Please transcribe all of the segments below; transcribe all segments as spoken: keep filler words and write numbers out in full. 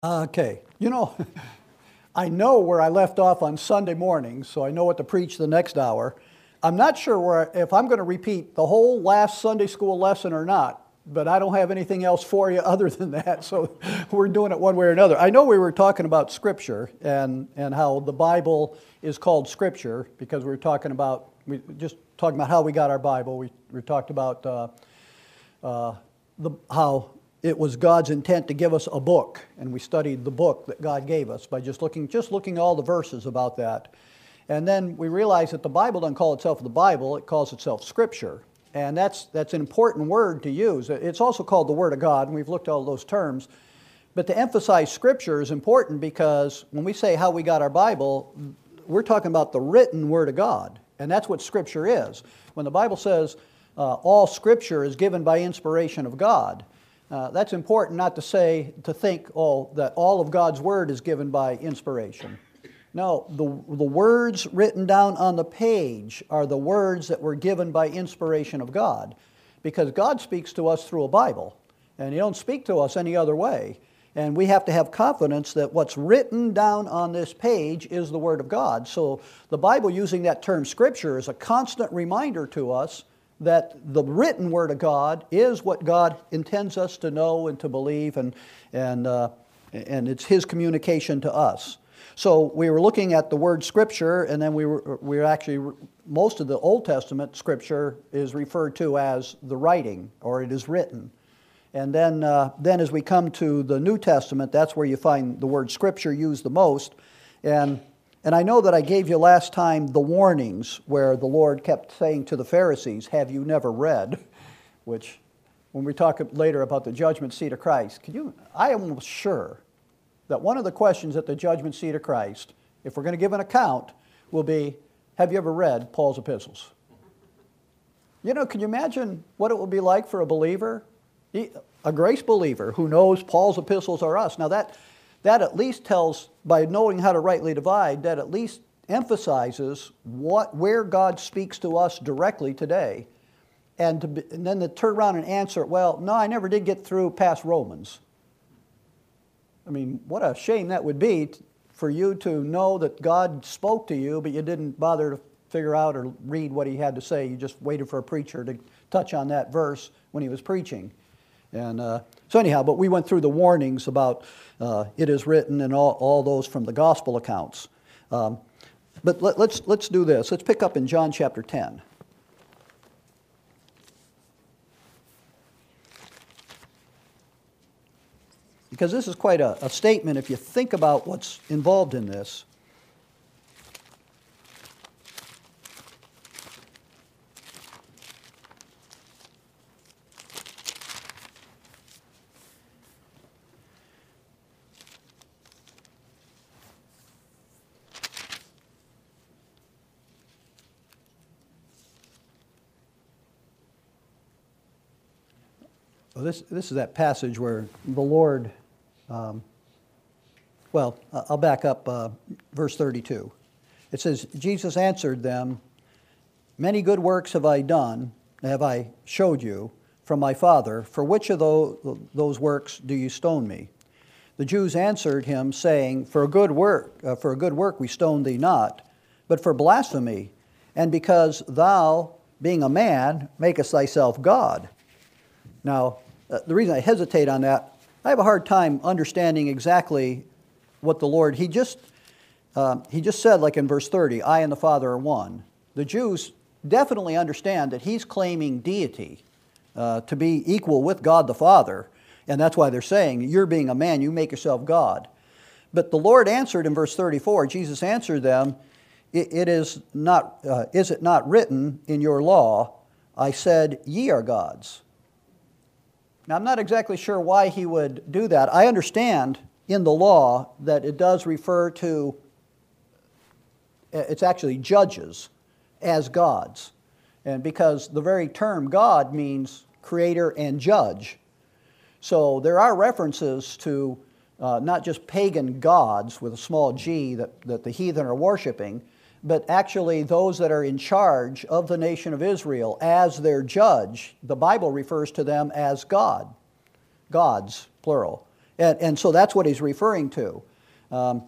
Okay, you know, I know where I left off on Sunday morning, so I know what to preach the next hour. I'm not sure where, if I'm going to repeat the whole last Sunday school lesson or not, but I don't have anything else for you other than that, so we're doing it one way or another. I know we were talking about Scripture and, and how the Bible is called Scripture because we were talking about, we just talking about how we got our Bible. We, we talked about uh, uh, the, how it was God's intent to give us a book, and we studied the book that God gave us by just looking, just looking all the verses about that. And then we realized that the Bible doesn't call itself the Bible, it calls itself Scripture. And that's, that's an important word to use. It's also called the Word of God, and we've looked at all those terms. But to emphasize Scripture is important because when we say how we got our Bible, we're talking about the written Word of God. And that's what Scripture is. When the Bible says uh, all Scripture is given by inspiration of God, Uh, that's important not to say, to think, oh, that all of God's Word is given by inspiration. No, the, the words written down on the page are the words that were given by inspiration of God. Because God speaks to us through a Bible, and He don't speak to us any other way. And we have to have confidence that what's written down on this page is the Word of God. So the Bible, using that term Scripture, is a constant reminder to us that the written Word of God is what God intends us to know and to believe, and, and, uh, and it's His communication to us. So we were looking at the word Scripture, and then we were, we were actually, most of the Old Testament Scripture is referred to as the writing, or it is written. And then, uh, then as we come to the New Testament, that's where you find the word Scripture used the most. And And I know that I gave you last time the warnings where the Lord kept saying to the Pharisees, have you never read? Which, when we talk later about the judgment seat of Christ, can you, I am almost sure that one of the questions at the judgment seat of Christ, if we're going to give an account, will be, have you ever read Paul's epistles? You know, can you imagine what it will be like for a believer, a grace believer who knows Paul's epistles are us? Now that That at least tells, by knowing how to rightly divide, that at least emphasizes what, where God speaks to us directly today. And, to be, and then to turn around and answer, well, no, I never did get through past Romans. I mean, what a shame that would be for you to know that God spoke to you, but you didn't bother to figure out or read what He had to say. You just waited for a preacher to touch on that verse when he was preaching. And uh, so anyhow, but we went through the warnings about uh, it is written and all, all those from the gospel accounts. Um, but let, let's, let's do this. Let's pick up in John chapter ten. Because this is quite a, a statement if you think about what's involved in this. Well, this, this is that passage where the Lord, um, well, I'll back up uh, verse thirty-two. It says, Jesus answered them, many good works have I done, have I showed you from my Father. For which of those, those works do you stone me? The Jews answered him, saying, For a good work, uh, for a good work we stone thee not, but for blasphemy, and because thou, being a man, makest thyself God. Now, uh, the reason I hesitate on that, I have a hard time understanding exactly what the Lord, he just, uh, he just said, like in verse thirty, I and the Father are one. The Jews definitely understand that he's claiming deity, uh, to be equal with God the Father, and that's why they're saying, you're being a man, you make yourself God. But the Lord answered in verse thirty-four, Jesus answered them, it, it is not, uh, is it not written in your law, I said, ye are gods. Now, I'm not exactly sure why he would do that. I understand in the law that it does refer to, it's actually judges as gods. And because the very term God means creator and judge. So there are references to uh, not just pagan gods with a small g that, that the heathen are worshiping, but actually those that are in charge of the nation of Israel as their judge. The Bible refers to them as God, gods, plural. And, and so that's what he's referring to. Um,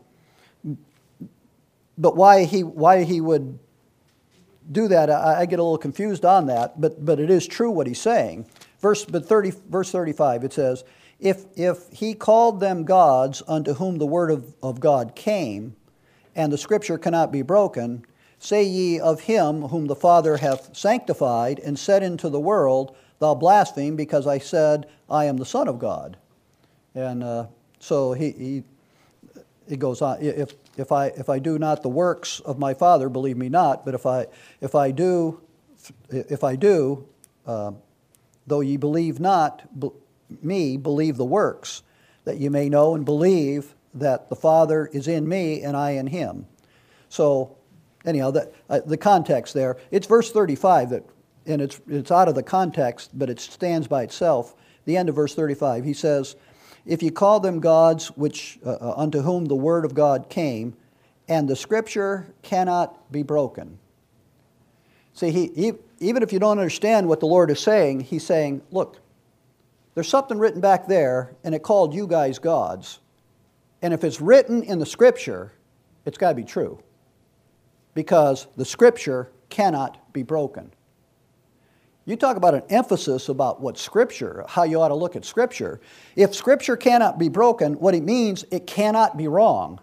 but why he, why he would do that, I, I get a little confused on that, but, but it is true what he's saying. Verse, but thirty, verse thirty-five, it says, if, if he called them gods unto whom the word of, of God came, and the scripture cannot be broken, say ye of him whom the Father hath sanctified and set into the world, thou blaspheme, because I said, I am the Son of God. And uh, so he, he, he goes on, if, if, I, if I do not the works of my Father, believe me not, but if I, if I do, if I do, uh, though ye believe not be, me, believe the works, that ye may know and believe that the Father is in me and I in him. So anyhow, that, uh, the context there, it's verse thirty-five, that, and it's, it's out of the context, but it stands by itself. The end of verse thirty-five, he says, if ye call them gods which uh, unto whom the word of God came, and the scripture cannot be broken. See, he, he, even if you don't understand what the Lord is saying, he's saying, look, there's something written back there, and it called you guys gods. And if it's written in the scripture, it's got to be true. Because the scripture cannot be broken. You talk about an emphasis about what scripture, how you ought to look at scripture. If scripture cannot be broken, what it means, it cannot be wrong.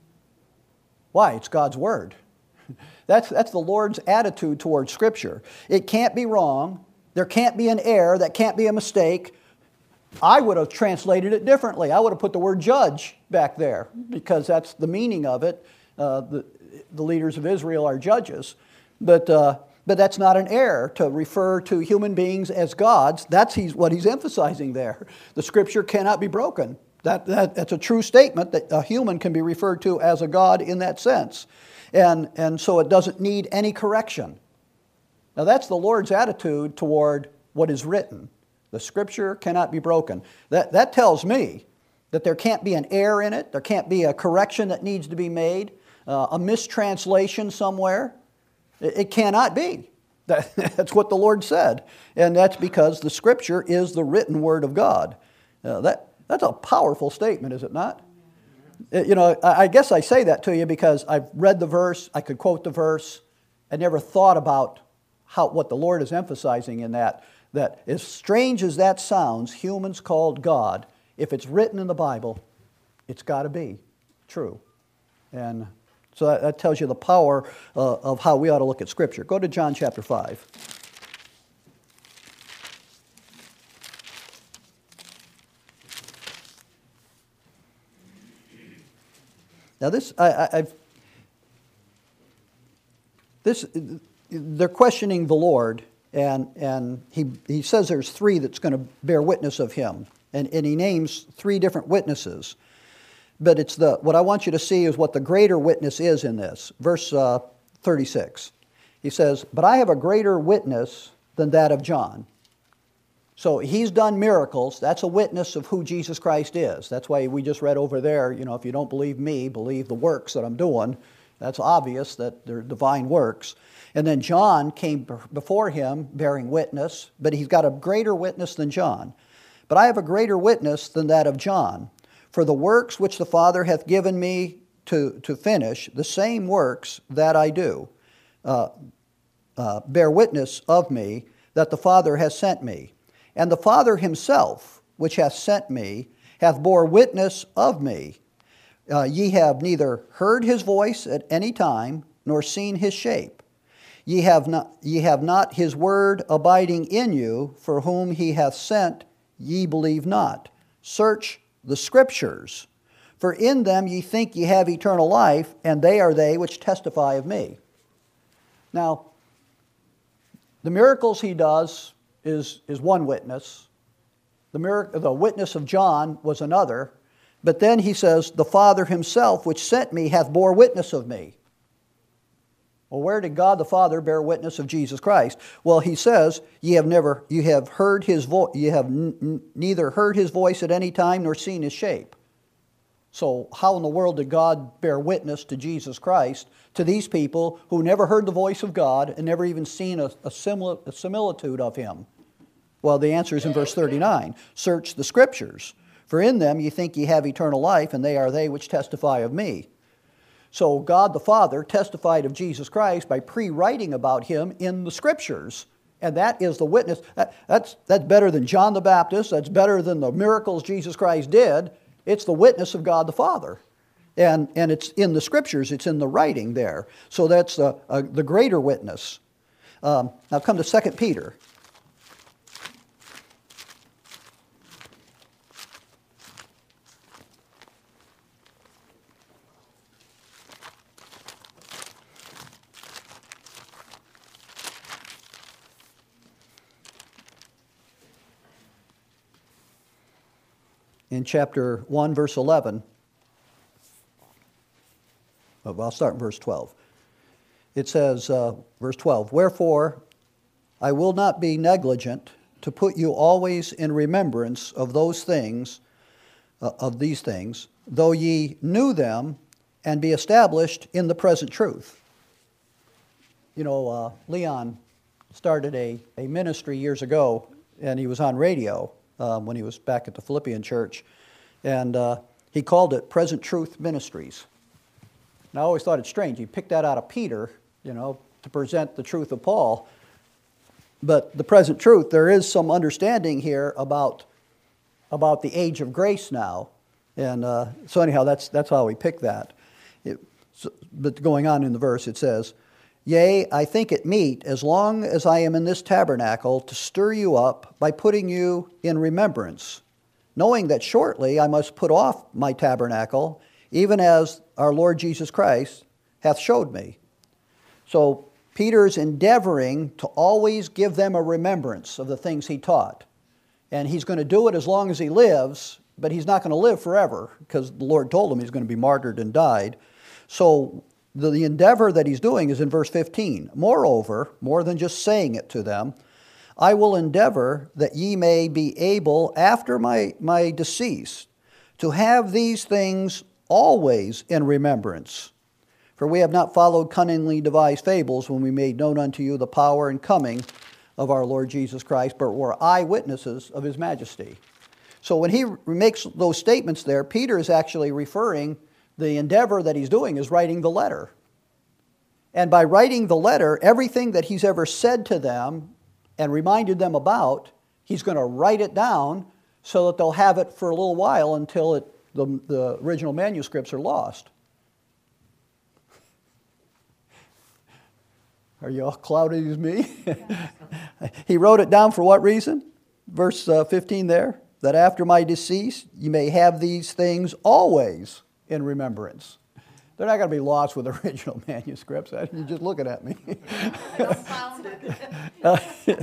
Why? It's God's word. That's, that's the Lord's attitude towards scripture. It can't be wrong. There can't be an error. That can't be a mistake. I would have translated it differently. I would have put the word judge back there because that's the meaning of it. Uh, the, the leaders of Israel are judges. But, uh, but that's not an error to refer to human beings as gods. That's he's, what he's emphasizing there. The scripture cannot be broken. That, that, that's a true statement that a human can be referred to as a god in that sense. And, and so it doesn't need any correction. Now that's the Lord's attitude toward what is written. The scripture cannot be broken. That, that tells me that there can't be an error in it. There can't be a correction that needs to be made, uh, a mistranslation somewhere. It, it cannot be. That, that's what the Lord said. And that's because the scripture is the written word of God. Uh, that, that's a powerful statement, is it not? You know, I, I guess I say that to you because I've read the verse, I could quote the verse. I never thought about how, what the Lord is emphasizing in that. That as strange as that sounds, humans called God, if it's written in the Bible, it's got to be true. And so that, that tells you the power uh, of how we ought to look at Scripture. Go to John chapter five. Now this, I, I, I've, this, they're questioning the Lord. And, and he, he says there's three that's going to bear witness of him. And, and he names three different witnesses. But it's the, what I want you to see is what the greater witness is in this. Verse uh, thirty-six. He says, but I have a greater witness than that of John. So he's done miracles. That's a witness of who Jesus Christ is. That's why we just read over there, you know, if you don't believe me, believe the works that I'm doing. That's obvious that they're divine works. And then John came before him bearing witness, but he's got a greater witness than John. But I have a greater witness than that of John. For the works which the Father hath given me to, to finish, the same works that I do, uh, uh, bear witness of me that the Father has sent me. And the Father himself, which hath sent me, hath bore witness of me. Uh, ye have neither heard his voice at any time, nor seen his shape. Ye have not, ye have not his word abiding in you, for whom he hath sent, ye believe not. Search the Scriptures, for in them ye think ye have eternal life, and they are they which testify of me. Now, the miracles he does is, is one witness. The, miracle, the witness of John was another. But then he says, the Father himself which sent me hath bore witness of me. Well, where did God the Father bear witness of Jesus Christ? Well, he says, ye have never, you have heard his voice, you have n- n- neither heard his voice at any time nor seen his shape. So how in the world did God bear witness to Jesus Christ to these people who never heard the voice of God and never even seen a, a, simil- a similitude of him? Well, the answer is in verse thirty-nine. Search the Scriptures, For in them ye think ye have eternal life, and they are they which testify of me. So God the Father testified of Jesus Christ by pre-writing about him in the Scriptures. And that is the witness. That, that's, that's better than John the Baptist. That's better than the miracles Jesus Christ did. It's the witness of God the Father. And, and it's in the Scriptures. It's in the writing there. So that's a, a, the greater witness. Um, now come to Second Peter. In chapter one, verse eleven, oh, I'll start in verse twelve. It says, uh, verse twelve, Wherefore I will not be negligent to put you always in remembrance of those things, uh, of these things, though ye knew them and be established in the present truth. You know, uh, Leon started a, a ministry years ago, and he was on radio. Um, when he was back at the Philippian church, and uh, he called it Present Truth Ministries. And I always thought it strange. He picked that out of Peter, you know, to present the truth of Paul. But the present truth, there is some understanding here about, about the age of grace now. And uh, so anyhow, that's, that's how we picked that. It, so, but going on in the verse, it says, Yea, I think it meet, as long as I am in this tabernacle, to stir you up by putting you in remembrance, knowing that shortly I must put off my tabernacle, even as our Lord Jesus Christ hath showed me. So Peter's endeavoring to always give them a remembrance of the things he taught. And he's going to do it as long as he lives, but he's not going to live forever, because the Lord told him he's going to be martyred and died. So The, the endeavor that he's doing is in verse fifteen. Moreover, more than just saying it to them, I will endeavor that ye may be able, after my, my decease, to have these things always in remembrance. For we have not followed cunningly devised fables when we made known unto you the power and coming of our Lord Jesus Christ, but were eyewitnesses of his majesty. So when he makes those statements there, Peter is actually referring, the endeavor that he's doing is writing the letter. And by writing the letter, everything that he's ever said to them and reminded them about, he's going to write it down so that they'll have it for a little while until it, the, the original manuscripts are lost. Are you all clouded as me? He wrote it down for what reason? Verse uh, fifteen there, that after my decease you may have these things always in remembrance. They're not going to be lost with original manuscripts. You're just looking at me. uh,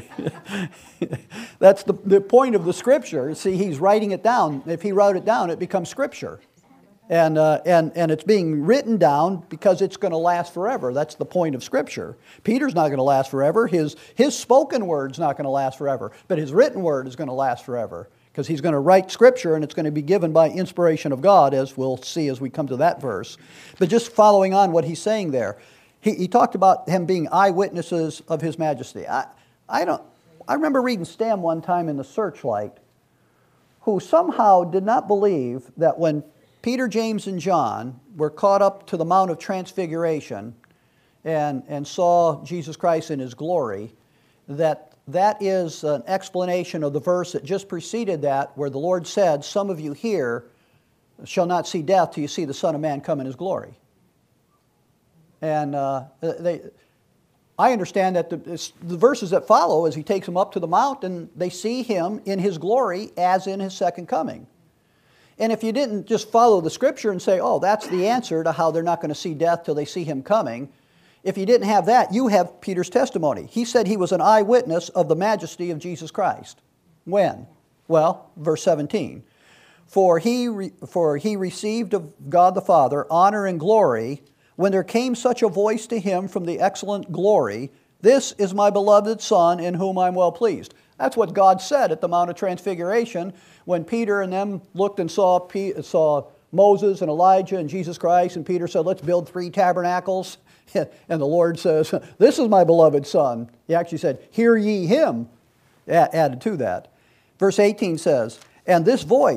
that's the, the point of the Scripture. See, he's writing it down. If he wrote it down, it becomes Scripture. And, uh, and, and it's being written down because it's going to last forever. That's the point of Scripture. Peter's not going to last forever. His, his spoken word's not going to last forever. But his written word is going to last forever. Because he's going to write Scripture and it's going to be given by inspiration of God, as we'll see as we come to that verse. But just following on what he's saying there, he, he talked about him being eyewitnesses of his majesty. I, I, don't, I remember reading Stam one time in the Searchlight, who somehow did not believe that when Peter, James, and John were caught up to the Mount of Transfiguration and, and saw Jesus Christ in his glory, that that is an explanation of the verse that just preceded that, where the Lord said, some of you here shall not see death till you see the Son of Man come in his glory. And uh, they, I understand that the, the verses that follow, as he takes them up to the mount, and they see him in his glory as in his second coming. And if you didn't just follow the Scripture and say, oh, that's the answer to how they're not going to see death till they see him coming, if you didn't have that, you have Peter's testimony. He said he was an eyewitness of the majesty of Jesus Christ. When? Well, verse seventeen. For he, re- for he received of God the Father honor and glory when there came such a voice to him from the excellent glory, This is my beloved Son in whom I'm well pleased. That's what God said at the Mount of Transfiguration when Peter and them looked and saw, P- saw Moses and Elijah and Jesus Christ, and Peter said, let's build three tabernacles. And the Lord says, this is my beloved Son. He actually said, hear ye him, added to that. Verse eighteen says, and this voice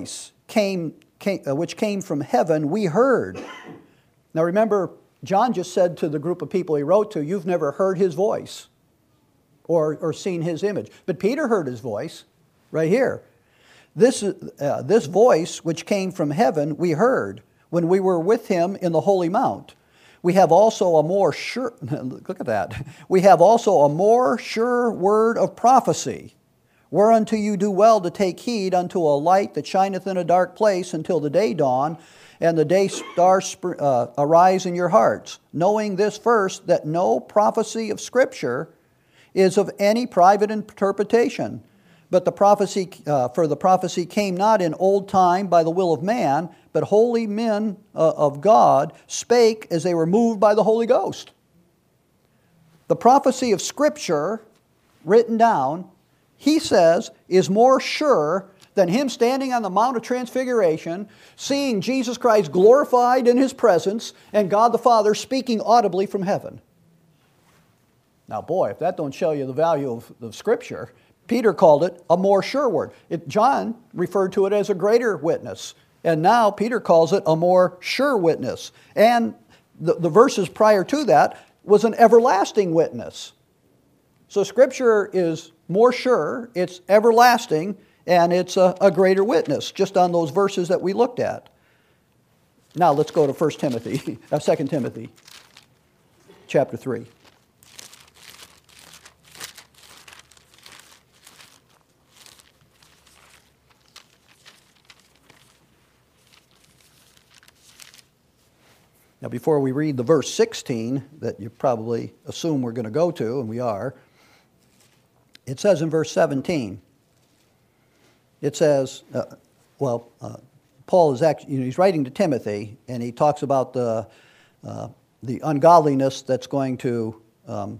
came, came uh, which came from heaven, we heard. Now remember, John just said to the group of people he wrote to, you've never heard his voice or, or seen his image. But Peter heard his voice right here. This, uh, this voice which came from heaven we heard when we were with him in the holy mount. We have also a more sure, look at that, we have also a more sure word of prophecy, whereunto you do well to take heed unto a light that shineth in a dark place until the day dawn, and the day stars uh, arise in your hearts, knowing this first, that no prophecy of Scripture is of any private interpretation. But the prophecy, uh, for the prophecy came not in old time by the will of man, but holy men uh, of God spake as they were moved by the Holy Ghost. The prophecy of Scripture, written down, he says, is more sure than him standing on the Mount of Transfiguration, seeing Jesus Christ glorified in his presence, and God the Father speaking audibly from heaven. Now boy, if that don't show you the value of, of Scripture, Peter called it a more sure word. It, John referred to it as a greater witness. And now Peter calls it a more sure witness. And the, the verses prior to that was an everlasting witness. So Scripture is more sure, it's everlasting, and it's a, a greater witness, just on those verses that we looked at. Now let's go to First Timothy, uh, Second Timothy, chapter three. Now, before we read the verse sixteen that you probably assume we're going to go to, and we are, it says in verse seventeen, it says, uh, well, uh, Paul is actually, you know, he's writing to Timothy, and he talks about the, uh, the ungodliness that's going to, um,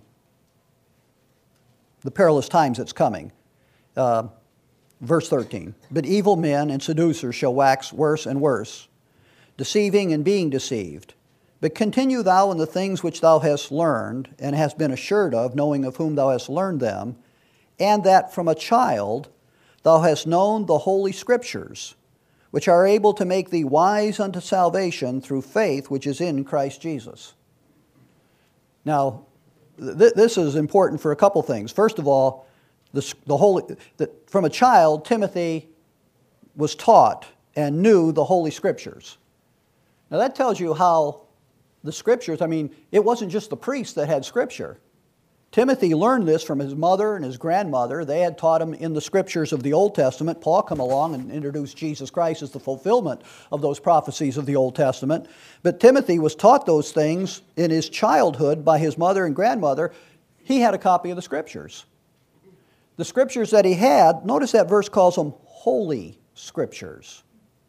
the perilous times that's coming. Uh, verse thirteen, but evil men and seducers shall wax worse and worse, deceiving and being deceived. But continue thou in the things which thou hast learned, and hast been assured of, knowing of whom thou hast learned them, and that from a child thou hast known the holy Scriptures, which are able to make thee wise unto salvation through faith which is in Christ Jesus. Now, th- this is important for a couple things. First of all, the, the holy, the, from a child, Timothy was taught and knew the Holy Scriptures. Now that tells you how the Scriptures, I mean, it wasn't just the priests that had Scripture. Timothy learned this from his mother and his grandmother. They had taught him in the Scriptures of the Old Testament. Paul come along and introduced Jesus Christ as the fulfillment of those prophecies of the Old Testament. But Timothy was taught those things in his childhood by his mother and grandmother. He had a copy of the Scriptures. The Scriptures that he had, notice that verse calls them holy Scriptures.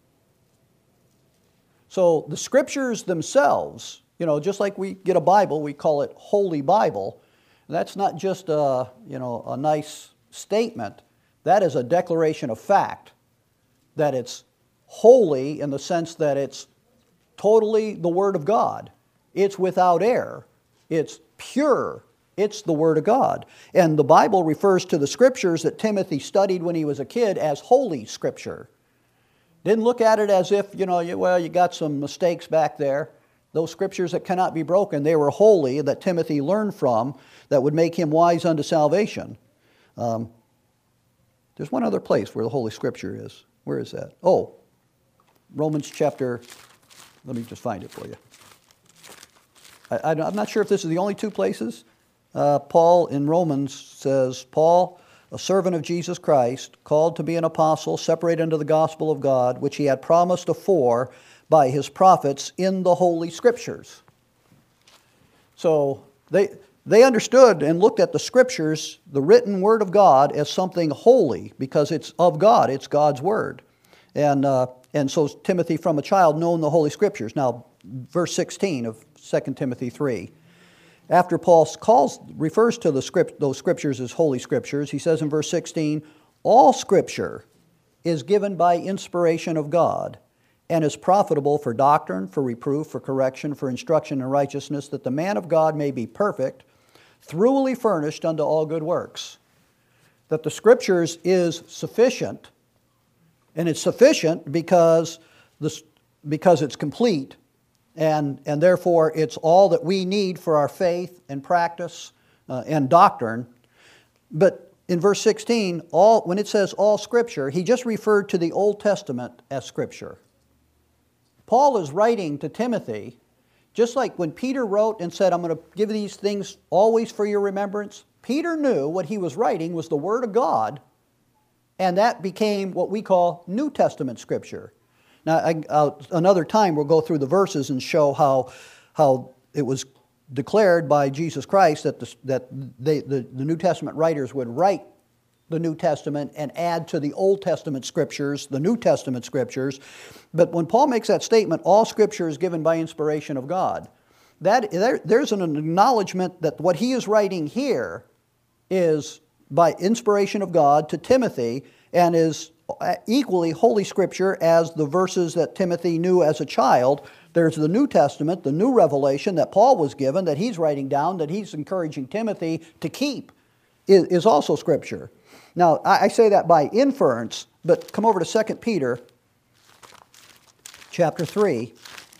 So the Scriptures themselves, you know, just like we get a Bible, we call it Holy Bible. That's not just a, you know, a nice statement. That is a declaration of fact, that it's holy in the sense that it's totally the Word of God. It's without error. It's pure. It's the Word of God. And the Bible refers to the Scriptures that Timothy studied when he was a kid as Holy Scripture. Didn't look at it as if, you know, you, well, you got some mistakes back there. Those Scriptures that cannot be broken, they were holy, that Timothy learned from, that would make him wise unto salvation. Um, there's one other place where the Holy Scripture is. Where is that? Oh, Romans chapter, let me just find it for you. I, I, I'm not sure if this is the only two places. Uh, Paul in Romans says, Paul, a servant of Jesus Christ, called to be an apostle, separated unto the gospel of God, which he had promised afore by his prophets in the Holy Scriptures. So they they understood and looked at the Scriptures, the written Word of God, as something holy because it's of God. It's God's Word. And uh, and so Timothy from a child known the Holy Scriptures. Now, verse sixteen of Second Timothy three. After Paul calls, refers to the script, those Scriptures as Holy Scriptures, he says in verse sixteen, all Scripture is given by inspiration of God, and is profitable for doctrine, for reproof, for correction, for instruction in righteousness, that the man of God may be perfect, thoroughly furnished unto all good works. That the Scriptures is sufficient And it's sufficient because, this, because it's complete, and, and therefore it's all that we need for our faith and practice uh, and doctrine. But in verse sixteen, all, when it says all Scripture, he just referred to the Old Testament as Scripture. Paul is writing to Timothy, just like when Peter wrote and said, I'm going to give these things always for your remembrance. Peter knew what he was writing was the Word of God, and that became what we call New Testament Scripture. Now, I, I'll, another time we'll go through the verses and show how, how it was declared by Jesus Christ that, the, that they, the, the New Testament writers would write the New Testament and add to the Old Testament Scriptures, the New Testament Scriptures. But when Paul makes that statement, all Scripture is given by inspiration of God, that, there, there's an acknowledgement that what he is writing here is by inspiration of God to Timothy and is equally Holy Scripture as the verses that Timothy knew as a child. There's the New Testament, the new revelation that Paul was given, that he's writing down, that he's encouraging Timothy to keep, is, is also Scripture. Now, I, I say that by inference, but come over to Second Peter chapter three.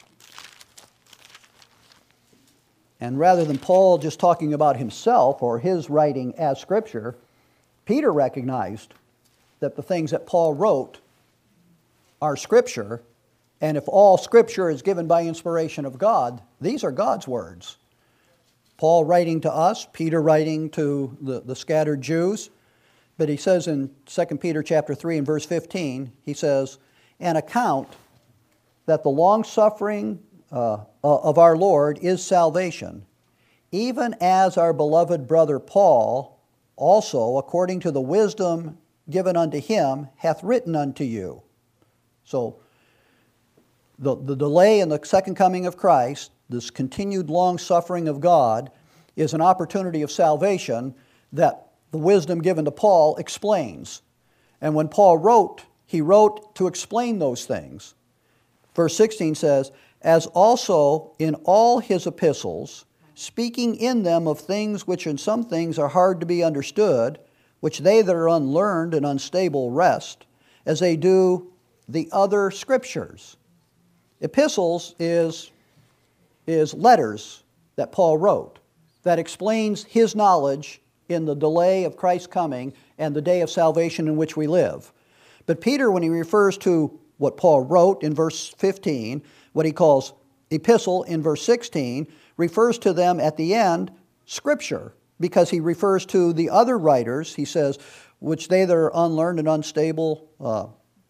And rather than Paul just talking about himself or his writing as Scripture, Peter recognized that the things that Paul wrote are Scripture, and if all Scripture is given by inspiration of God, these are God's words. Paul writing to us, Peter writing to the, the scattered Jews, but he says in Second Peter chapter three and verse fifteen, he says, an account that the long-suffering uh, of our Lord is salvation, even as our beloved brother Paul also, according to the wisdom given unto him, hath written unto you. So, the, the delay in the second coming of Christ, this continued long suffering of God, is an opportunity of salvation that the wisdom given to Paul explains. And when Paul wrote, he wrote to explain those things. Verse sixteen says, as also in all his epistles, speaking in them of things which in some things are hard to be understood, which they that are unlearned and unstable wrest, as they do the other Scriptures. Epistles is, is letters that Paul wrote that explains his knowledge in the delay of Christ's coming and the day of salvation in which we live. But Peter, when he refers to what Paul wrote in verse fifteen, what he calls epistle in verse sixteen, refers to them at the end, Scripture, because he refers to the other writers, he says, which they that are unlearned and unstable uh,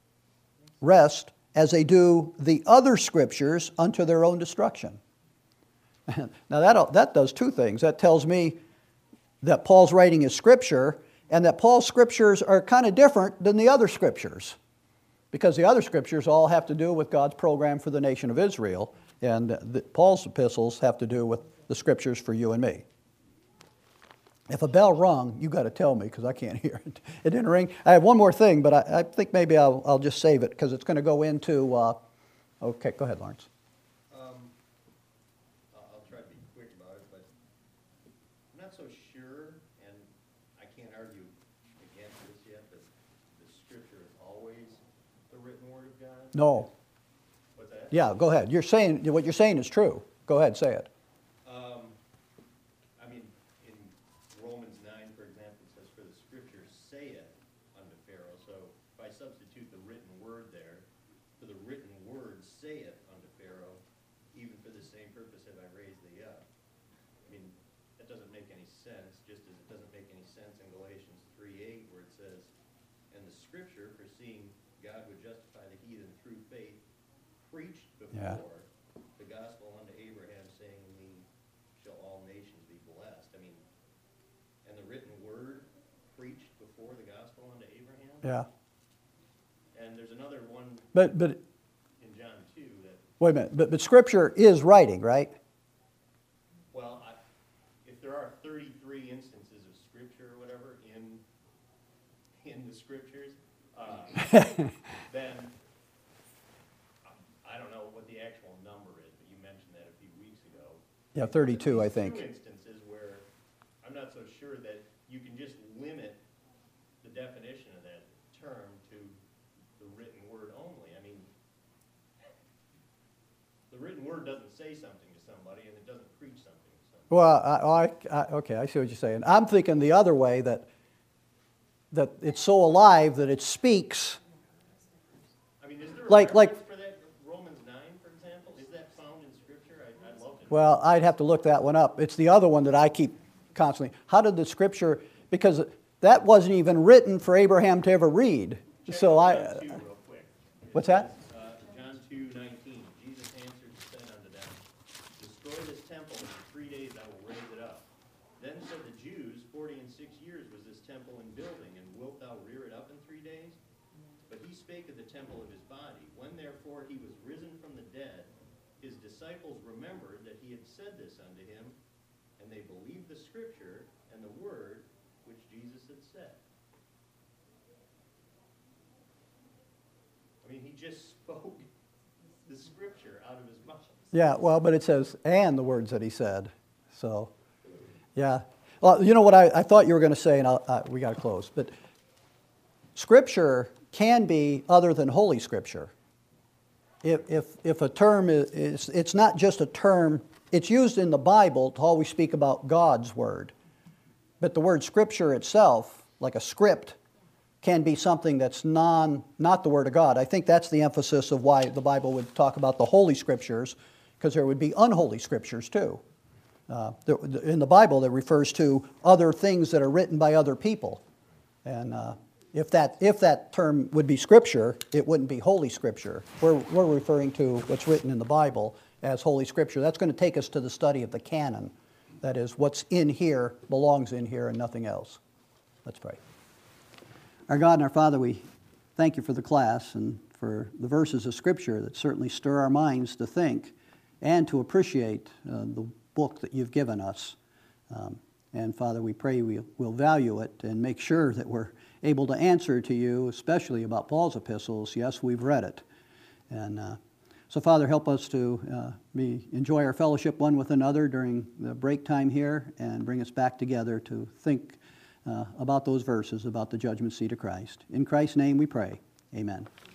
rest, as they do the other Scriptures unto their own destruction. Now that, that does two things. That tells me that Paul's writing is Scripture, and that Paul's Scriptures are kind of different than the other Scriptures, because the other Scriptures all have to do with God's program for the nation of Israel, and the, Paul's epistles have to do with the Scriptures for you and me. If a bell rung, you got to tell me because I can't hear it. It didn't ring. I have one more thing, but I, I think maybe I'll, I'll just save it because it's going to go into. Uh, okay, go ahead, Lawrence. Um, I'll try to be quick about it, but I'm not so sure, and I can't argue against this yet, that the Scripture is always the written Word of God. No. What's that? Yeah, go ahead. You're saying what you're saying is true. Go ahead, say it. Um, I mean, in Romans nine, for example, it says, "For the Scripture saith unto Pharaoh." So if I substitute the written word there, for the written word saith unto Pharaoh, even for the same purpose have I raised thee up. I mean, that doesn't make any sense, just as it doesn't make any sense in Galatians three eight, where it says, "And the Scripture, foreseeing God would justify the heathen through faith, preached before Yeah. the gospel unto Abraham, saying, in thee shall all nations be blessed." I mean, and the written word preached before the gospel unto Abraham. Yeah. And there's another one But but in John two that, wait a minute. But but Scripture is writing, right? well, I, if there are thirty-three instances of Scripture or whatever in in the Scriptures, uh, then I don't know what the actual number is, but you mentioned that a few weeks ago. Yeah, thirty-two, I There's think. Two instances where I'm not so sure that you can just limit the definition of that term to the written word doesn't say something to somebody, and it doesn't preach something to somebody. Well, I, I, I, okay, I see what you're saying. I'm thinking the other way, that that it's so alive that it speaks. I mean, is there a Like- like- reference for that, Romans nine, for example? Is that found in Scripture? I, I'd love to know. Well, I'd have to look that one up. It's the other one that I keep constantly. How did the Scripture? Because that wasn't even written for Abraham to ever read. Check So out I. John two real quick. It What's that? says, uh, John two nineteen, Jesus answered and said unto them, Destroy this temple, and in three days I will raise it up. Then said the Jews, Forty and six years was this temple in building, and wilt thou rear it up in three days? But he spake of the temple of his body. When therefore he was risen from the dead, his disciples remembered that he had said this unto him, and they believed the Scripture and the word which Jesus had said. I mean, he just spoke the Scripture out of his mouth. Yeah, well, but it says, and the words that he said. So, yeah. Well, you know what I, I thought you were going to say, and I'll, uh, we got to close. But Scripture can be other than Holy Scripture. If, if, if a term is, is, it's not just a term, it's used in the Bible to always speak about God's Word. But the word Scripture itself, like a script, can be something that's non, not the Word of God. I think that's the emphasis of why the Bible would talk about the Holy Scriptures, because there would be unholy Scriptures too. Uh, there, in the Bible, that refers to other things that are written by other people. And uh, if that if that term would be Scripture, it wouldn't be Holy Scripture. We're, we're referring to what's written in the Bible as Holy Scripture. That's going to take us to the study of the canon. That is, what's in here belongs in here and nothing else. Let's pray. Our God and our Father, we thank you for the class and for the verses of Scripture that certainly stir our minds to think and to appreciate uh, the book that you've given us. Um, and Father, we pray we will value it and make sure that we're able to answer to you, especially about Paul's epistles. Yes, we've read it. And uh, so, Father, help us to uh, be, enjoy our fellowship one with another during the break time here, and bring us back together to think uh, about those verses about the judgment seat of Christ. In Christ's name we pray. Amen.